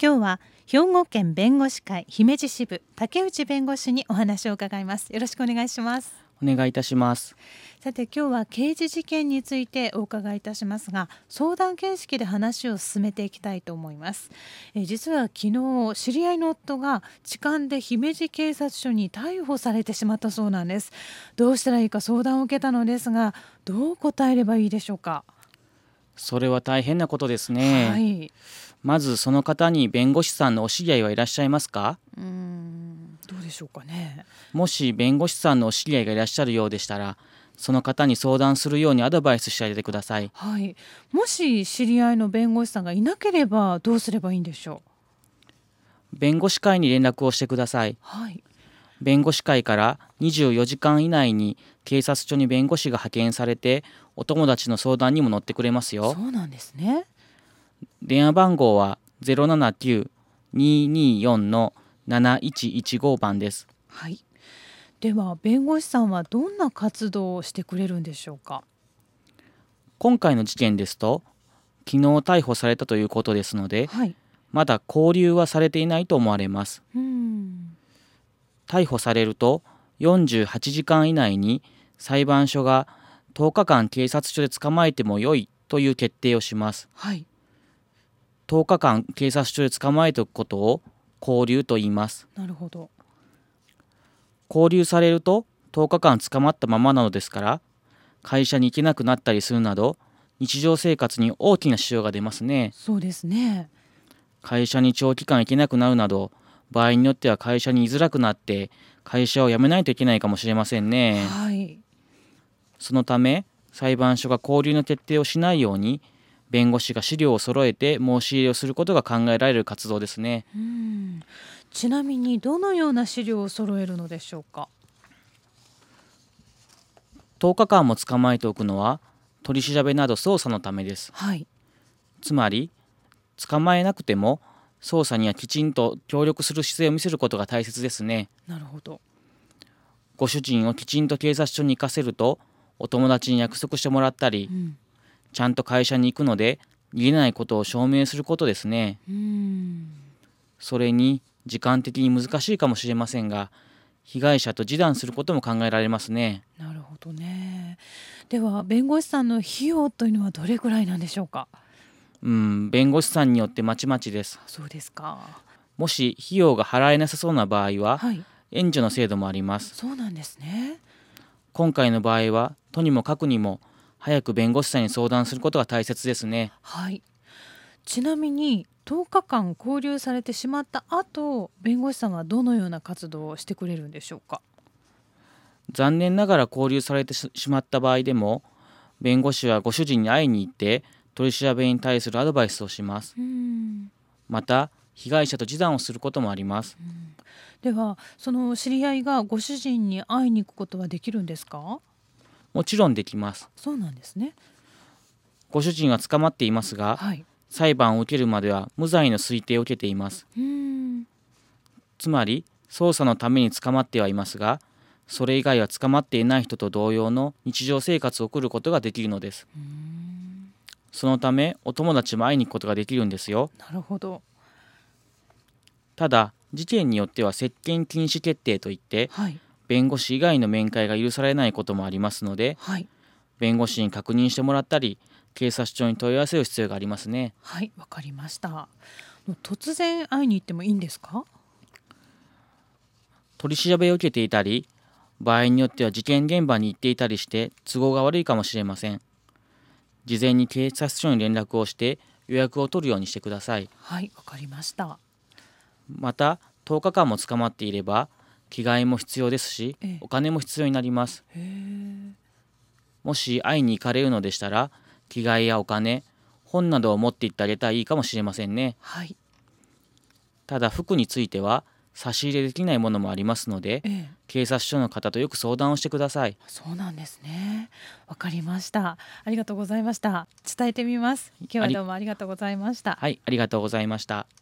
今日は兵庫県弁護士会姫路支部竹内弁護士にお話を伺います。よろしくお願いします。 お願いいたします。 さて今日は刑事事件についてお伺いいたしますが、相談形式で話を進めていきたいと思います。実は昨日知り合いの夫が痴漢で姫路警察署に逮捕されてしまったそうなんです。どうしたらいいか相談を受けたのですが、どう答えればいいでしょうか。 それは大変なことですね。 はい、 まずその方に弁護士さんのお知り合いはいらっしゃいますか？ どうでしょうかね。 もし弁護士さんのお知り合いがいらっしゃるようでしたら、その方に相談するようにアドバイスしてあげてください。 はい、もし知り合いの弁護士さんがいなければどうすればいいんでしょ弁護士会に連絡をしてください。 う。はい、 弁護士会から24時間以内に警察署に弁護士が派遣されて、お友達の相談にも乗ってくれますよ。 そうなんですね。 電話番号は 079-224-7115 番です。 はい、では弁護士さんはどんな活動をしてくれるんでしょうか。 今回の事件ですと、昨日逮捕されたということですので、 はい、 まだ勾留はされていないと思われます。逮捕されると48時間以内に裁判所が10日間警察署で捕まえてもよいという決定をします。 はい、 10日間警察署で捕まえておくことを勾留と言います。 なるほど。 勾留されると10日間捕まったままなのですから、会社に行けなくなったりするなど日常生活に大きな支障が出ますね。 そうですね。 会社に長期間行けなくなるなど、場合によっては会社に居づらくなって会社を辞めないといけないかもしれませんね。 はい、 そのため裁判所が勾留の決定をしないように、弁護士が資料を揃えて申し入れをすることが考えられる活動ですね。 ちなみにどのような資料を揃えるのでしょうか。 10日間も捕まえておくのは取り調べなど捜査のためです。 はい、 つまり捕まえなくても捜査にはきちんと協力する姿勢を見せることが大切ですね。 なるほど。 ご主人をきちんと警察署に行かせると、お友達に約束してもらったり、ちゃんと会社に行くので逃げないことを証明することですね。それに時間的に難しいかもしれませんが、被害者と示談することも考えられますね。 なるほどね。では弁護士さんの費用というのはどれくらいなんでしょうか。 弁護士さんによってまちまちです。 そうですか。 もし費用が払えなさそうな場合は、 はい、 援助の制度もあります。 そうなんですね。 今回の場合はとにもかくにも早く弁護士さんに相談することが大切ですね。 はい、ちなみに10日間勾留されてしまった後、弁護士さんはどのような活動をしてくれるんでしょうか。 残念ながら勾留されてしまった場合でも、弁護士はご主人に会いに行って取り調べに対するアドバイスをします。また被害者と示談をすることもあります。 ではその知り合いがご主人に会いに行くことはできるんですか。 もちろんできます。 そうなんですね。 ご主人は捕まっていますが、 はい、 裁判を受けるまでは無罪の推定を受けています。つまり捜査のために捕まってはいますが、それ以外は捕まっていない人と同様の日常生活を送ることができるのです。そのためお友達も会いに行くことができるんですよ。 なるほど。 ただ事件によっては接見禁止決定といって、 はい、 弁護士以外の面会が許されないこともありますので、 はい、 弁護士に確認してもらったり警察署に問い合わせる必要がありますね。 はい、わかりました。突然会いに行ってもいいんですか。 取り調べを受けていたり、場合によっては事件現場に行っていたりして都合が悪いかもしれません。事前に警察署に連絡をして予約を取るようにしてください。 はい、わかりました。 また10日間も捕まっていれば着替えも必要ですし、お金も必要になります。もし会いに行かれるのでしたら、着替えやお金、本などを持って行ってあげたらいいかもしれませんね。 はい、 ただ服については差し入れできないものもありますので、警察署の方とよく相談をしてください。 そうなんですね。わかりました。ありがとうございました。伝えてみます。今日はどうもありがとうございました。 はい、ありがとうございました。